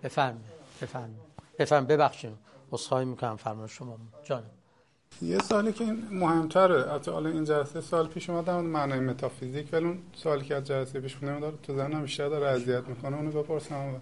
بفرمایید ببخشید عذرخواهی میکنم فرمان شما جانم. یه سوالی که مهمتره، حتی حالا این جلسه سال پیش اومدم معنای متافیزیک، ولی اون سوالی که از جلسه پیش بودم داره تو ذهنم بیشتر داره اذیت میکنه، اونو بپرسم.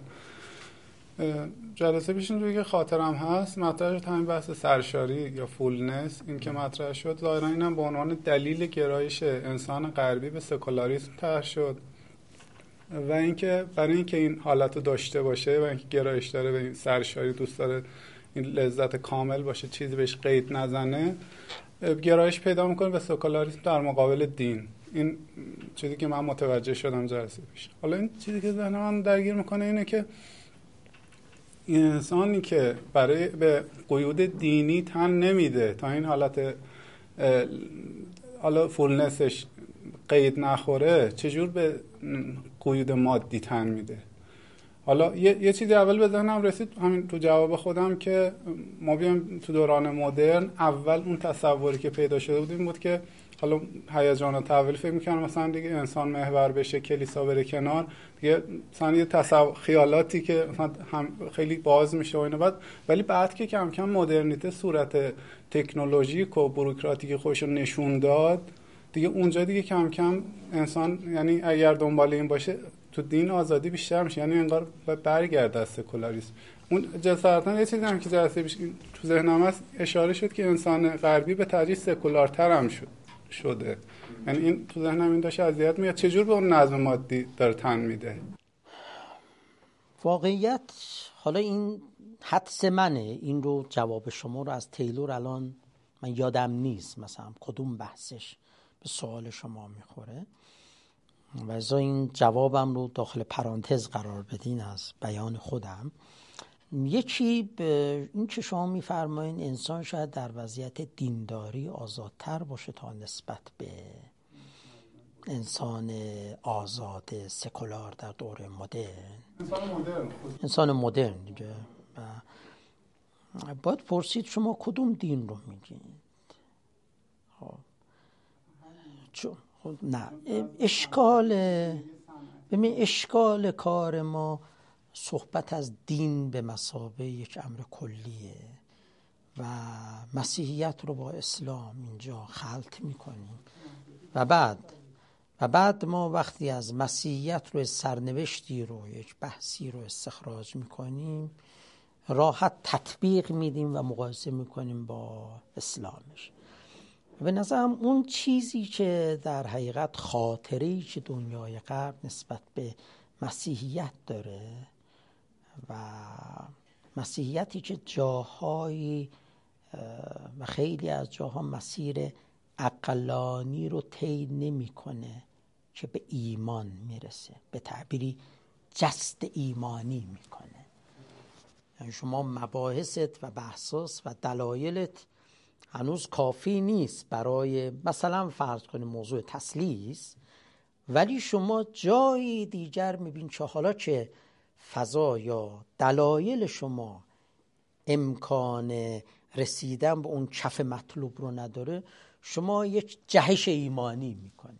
جلسه پیش اینجوری که خاطرم هست مطرح شد همین بحث سرشاری یا فولنس. این که مطرح شد ظاهرا اینم به عنوان دلیل گرایش انسان غربی به سکولاریسم طرح شد و اینکه برای اینکه این حالت رو داشته باشه و اینکه گرایش داره به این سرشاری، دوست داره این لذت کامل باشه، چیزی بهش قید نزنه، گرایش پیدا میکنه به سکولاریسم در مقابل دین. این چیزی که من متوجه شدم جلسه پیش. حالا این چیزی که ذهن من درگیر میکنه اینه که این انسانی که برای به قیود دینی تن نمیده تا این حالت حالا فولنسش قید نخوره، چجور به قیود مادی تن میده؟ حالا یه چیزی اول به ذهنم رسید همین تو جواب خودم که ما بیایم تو دوران مدرن، اول اون تصوری که پیدا شده بود این بود که حالا هیجان و تحول فکر می‌کنم مثلا دیگه انسان محور بشه، کلیسا بره کنار، دیگه مثلا یه خیالاتی که مثلا هم خیلی باز میشه و اینا. ولی بعد که کم کم مدرنیته صورت تکنولوژیک و بوروکراتیک خودش رو نشون داد، دیگه اونجا دیگه کم کم انسان، یعنی اگر دنبال این باشه تو دین آزادی بیشتر میشه، یعنی انگار برگرده از سکولاریسم. اون جسارتاً یه چیزی هم که جلسه تو ذهنم هست اشاره شد که انسان غربی به تدریج سکولارتر هم شده. یعنی این تو ذهنم این داشت اذیت میاد، چجور به اون نظم مادی داره تن میده؟ واقعیت حالا این حدس منه، این رو جواب شما رو از تیلور الان من یادم نیست مثلا کدوم بحثش به سوال شما میخوره و ازا این جوابم رو داخل پرانتز قرار بدین از بیان خودم. یکی این که شما میفرمایین انسان شاید در وضعیت دینداری آزادتر باشه تا نسبت به انسان آزاد سکولار در دوره مدرن. انسان مدرن دیگه. باید پرسید شما کدوم دین رو میگید؟ نه اشکال کار ما صحبت از دین به مثابه یک امر کلیه و مسیحیت رو با اسلام اینجا خلط میکنیم و بعد ما وقتی از مسیحیت رو سرنوشتی رو یک بحثی رو استخراج میکنیم راحت تطبیق میدیم و مقایسه میکنیم با اسلامش. به نظرم اون چیزی که در حقیقت خاطری که دنیای غرب نسبت به مسیحیت داره و مسیحیتی که جاهایی و خیلی از جاها مسیر عقلانی رو طی نمی‌کنه که به ایمان میرسه، به تعبیری جست ایمانی میکنه. یعنی شما مباحثت و بحثات و دلایلت هنوز کافی نیست برای مثلا فرض کنیم موضوع تثلیث، ولی شما جایی دیگر میبین که حالا که فضا یا دلایل شما امکان رسیدن به اون کف مطلوب رو نداره، شما یک جهش ایمانی میکنید.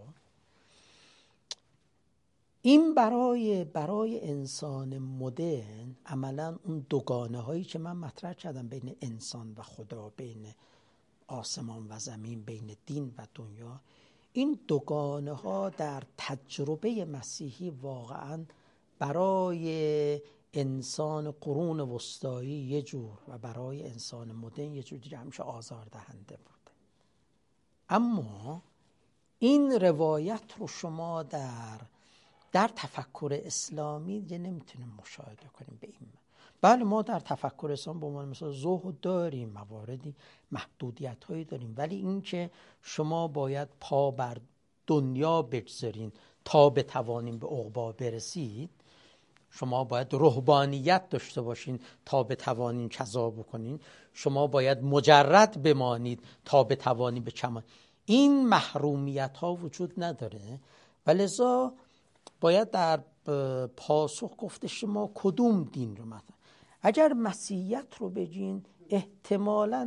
این برای انسان مدرن عملا اون دوگانه هایی که من مطرح کردم بین انسان و خدا، بین آسمان و زمین، بین دین و دنیا، این دوگانه ها در تجربه مسیحی واقعا برای انسان قرون وسطایی یه جور و برای انسان مدرن یه جور دیگه همیشه آزاردهنده بوده. اما این روایت رو شما در تفکر اسلامی دیگه نمیتونیم مشاهده کنیم به این. بله ما در تفکر اسلام به عنوان مثلا زهد داریم، مواردی محدودیت هایی داریم، ولی این که شما باید پا بر دنیا بگذارین تا بتوانیم به عقبا برسید، شما باید رهبانیت داشته باشین تا بتوانین کذا بکنین، شما باید مجرد بمانید تا بتوانید به کمال، این محرومیت ها وجود نداره. ولذا باید در پاسخ گفته شما کدوم دین رو مثلا اگر مسیحیت رو بگین، احتمالاً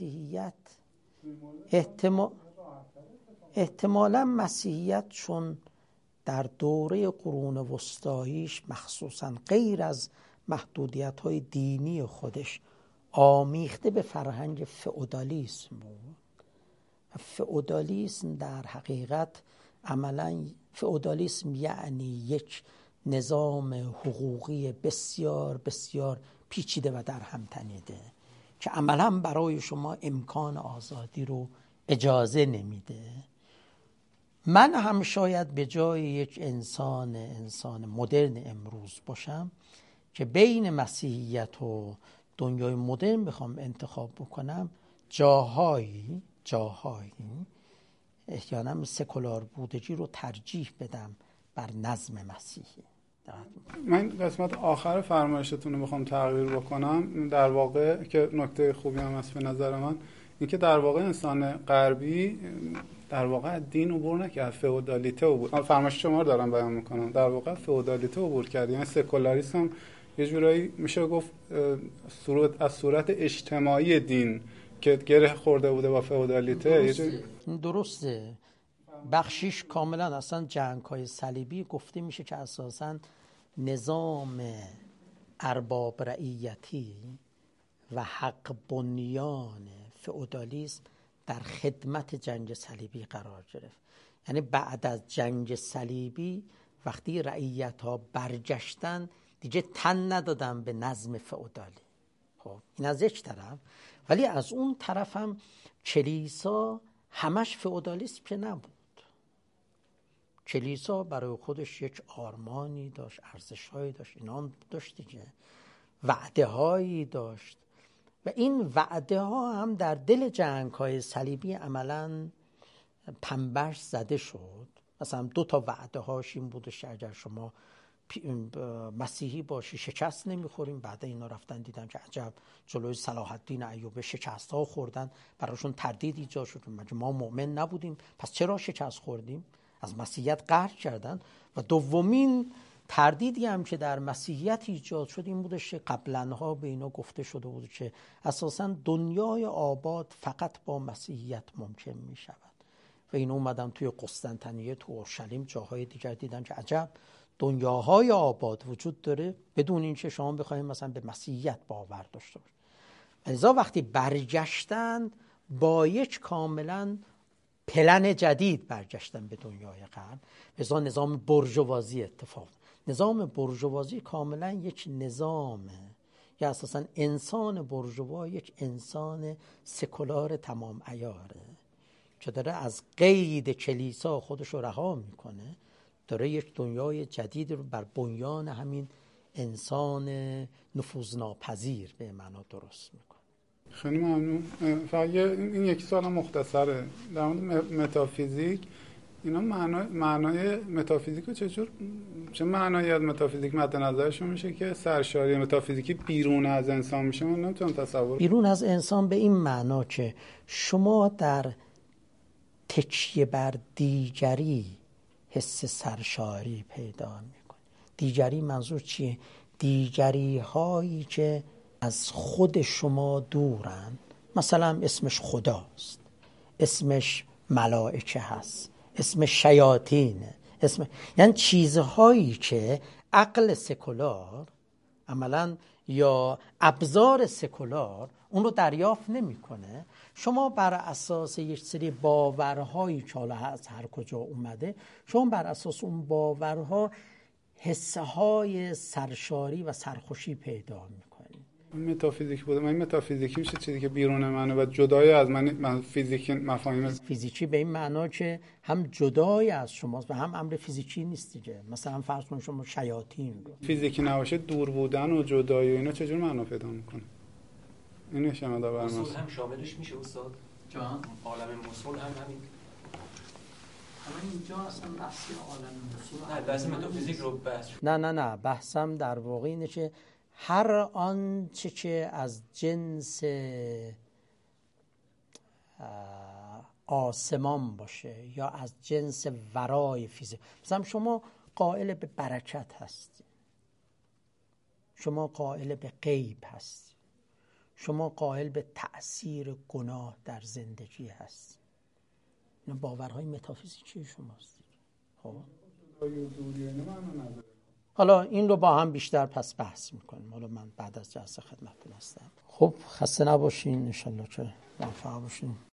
مسیحیت چون در دوره قرون وسطاییش مخصوصاً غیر از محدودیت‌های دینی خودش آمیخته به فرهنگ فئودالیسم بود. فئودالیسم در حقیقت عملاً فئودالیسم یعنی یک نظام حقوقی بسیار بسیار پیچیده و در هم تنیده که عملاً برای شما امکان آزادی رو اجازه نمیده. من هم شاید به جای یک انسان مدرن امروز باشم که بین مسیحیت و دنیای مدرن بخوام انتخاب بکنم، جاهایی احیانا سکولار بودگی رو ترجیح بدم بر نظم مسیحی. من قسمت آخر فرمایشتون رو بخوام تغییر بکنم، در واقع که نکته خوبی هم هست به نظر من، این که در واقع انسان غربی در واقع دین عبور نکرد، فئودالیته عبور. فرمایش شما رو دارم بیان میکنم، در واقع فئودالیته عبور کرد. یعنی سکولاریسم هم یه جورایی میشه گفت از صورت اجتماعی دین که گره خورده بوده با فئودالیته. درسته. بخشیش کاملا اصلا جنگ‌های صلیبی گفته میشه که اساساً نظام ارباب رعیتی و حق بنیان فئودالیسم در خدمت جنگ صلیبی قرار گرفت. یعنی بعد از جنگ صلیبی وقتی رعیت‌ها برگشتن دیگه تن ندادن به نظم فئودالی. خب این از یک طرف، ولی از اون طرف هم کلیسا همش فئودالیسم که نبود. کلیسا برای خودش یک آرمانی داشت، ارزش‌هایی داشت، اینا داشت دیگه، وعده‌هایی داشت و این وعده‌ها هم در دل جنگ‌های صلیبی عملاً پنبه‌اش زده شد. مثلا 2 وعده‌هاش این بودش که اگر شما مسیحی باشی شکست نمیخوریم. بعد اینا رفتن دیدن که عجب جلوی صلاح الدین ایوبی شکست ها خوردن، براشون تردید ایجاد شد، مگه ما مؤمن نبودیم؟ پس چرا شکست خوردیم؟ از مسیحیت قهر کردن. و دومین تردیدی هم که در مسیحیت ایجاد شد این بودش که قبلنها به اینا گفته شده بود که اساساً دنیای آباد فقط با مسیحیت ممکن می شود و این اومدن توی قسطنطنیه، تو اورشلیم، جاهای دیگر دیدن که عجب دنیاهای آباد وجود داره بدون اینکه شما بخواید مثلا به مسیحیت باور داشته باشید. لذا وقتی برگشتند با یک کاملا پلن جدید برگشتن به دنیای غرب. لذا نظام بورژوازی اتفاق. نظام بورژوازی کاملا یک نظامه یا اساسا انسان بورژوا یک انسان سکولار تمام عیاره که داره از قید کلیسا خودش رو رها میکنه، داره یک دنیای جدید رو بر بنیان همین انسان نفوذناپذیر به معنا درست میکنه. خیلی ممنون. فقط این یک سوال مختصره در مورد متافیزیک. اینا معنای متافیزیک رو چه معنایی از متافیزیک مد نظرشون میشه که سرشاری متافیزیکی بیرون از انسان میشه؟ من نمیتونم تصور. بیرون از انسان به این معنا که شما در تکیه بر دیگری حس سرشاری پیدا میکنید. دیگری منظور چیه؟ دیگری هایی که از خود شما دورن. مثلا اسمش خداست، اسمش ملائکه هست، اسمش شیاطینه، یعنی چیزهایی که عقل سکولار عملاً یا ابزار سکولار اون رو دریافت نمیکنه. شما بر اساس یک سری باورهایی که حالا از هر کجا اومده، شما بر اساس اون باورها حسهای سرشاری و سرخوشی پیدا میکنید. متافیزیک بوده. من متافیزیکی میشه چیزی که بیرون منه و جدای از من فیزیک مفاهیم فیزیکی به این معنا که هم جدای از شماست و هم امر فیزیکی نیست دیگه. مثلا فرض کنید شما شیاطین رو فیزیکی نباشه دور بودن و جدایی و اینا چجور معنا پیدا میکنه؟ این شما دا برام اصول هم شاملش میشه استاد جان. عالم مسل هم همین اینجا اصلا بحث عالم مسل نه بحث متافیزیک رو بحث نه بحثم در واقع اینه که هر آنچه که از جنس آسمان باشه یا از جنس ورای فیزیک، مثلا شما قائل به برکت هستی، شما قائل به غیب هستی، شما قائل به تأثیر گناه در زندگی هستی. این باورهای متافیزیکی شماست. خب حالا این رو با هم بیشتر پس بحث میکنیم. حالا من بعد از جلسه خدمتتون هستم. خب خسته نباشین، انشالله که موفق باشین.